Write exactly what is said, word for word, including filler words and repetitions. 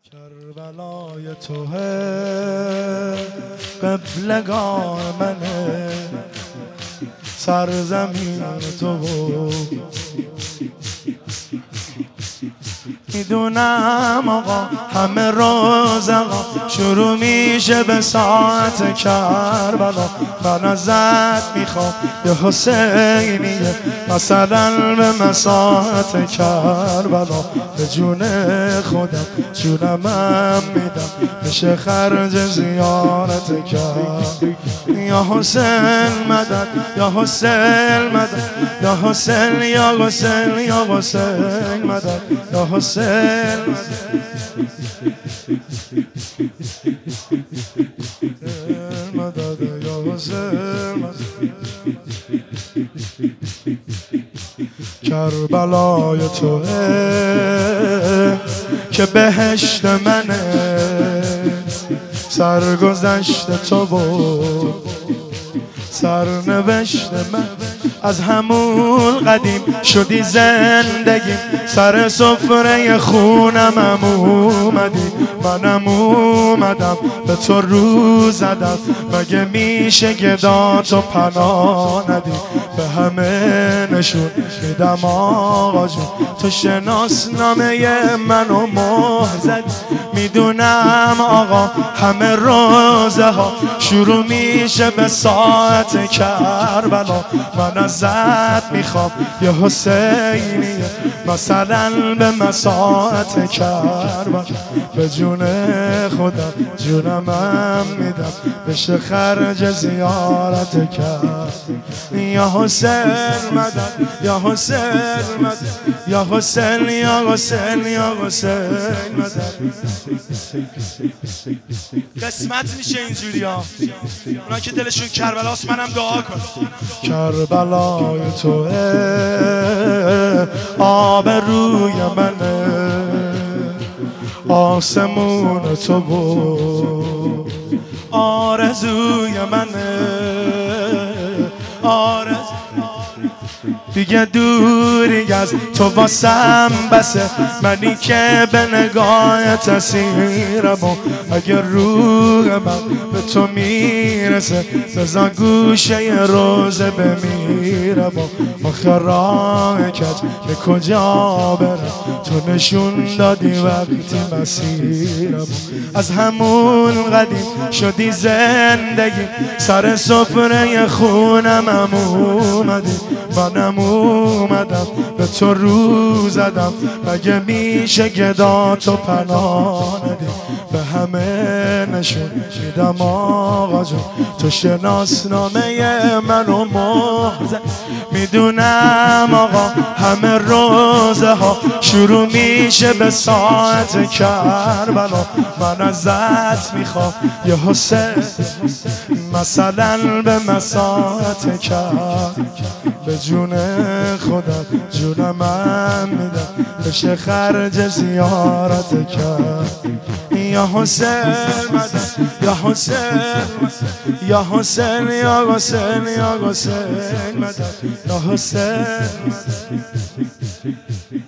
کربلای توه قبلگاه منه، سرزمین تو میدونم آقا همه روز آقا شروع میشه به ساعت کربلا. من ازت میخوام یه حسینیه مثلا به مساعت کربلا. به جون خودم جونمم میدم بشه خرج زیارت کرد. یا حسین مدد یا حسین مدد یا حسین یا حسین یا حسین مدد یا حسین مدد یا حسین. کربلای توه که بهشت منه، سرگذشت تو بود سرنوشت من. از همون قدیم شدی زندگی، سر سفره خونم اومدی. منم اومدم به تو رو زدم، مگه میشه گداتو پناه ندی. به همه نشون میدم آقا جون تو شناسنامه منو مهر زدی. میدونم آقا همه روزه ها شروع میشه به ساعت کربلا. من ازت میخوام یه حسینیه مثلا به مساعت کربلا. به جون خودم جونمم میدم بشه خرج زیارت کرد. یا حسین مدد یا حسین مدد یا حسین یا حسین یا حسین مدد. قسمت میشه اینجوری ها، اونا که دلشون کربلاست منم دعا کن. کربلای توه آب روی منه، آسمون تو بود آرزوی منه. آرزو دیگه دوری از تو واسم بسه، منی که به نگاهت اسیرم. و اگر روح من به تو میرسه بزن گوشه روزه بمیرم. و آخر راه کج به کجا برم تو نشون دادی وقتی مسیرم. از همون قدیم شدی زندگی، سر سفره خونم اومدی. منم اومدم به تو رو زدم، مگه میشه گداتو پناه ندی. به همه نشون میدم آقا جون تو شناسنامه منو مهر زدی. میدونم آقا همه روزه ها شروع میشه به ساعت کربلا. من ازت میخوام یه حسین مثلا به مساعت کرد. به جون خودم جونمم میدم بشه خرج زیارت کرد. یا حسین مدد یا حسین یا حسین یا حسین یا حسین مدد یا حسین.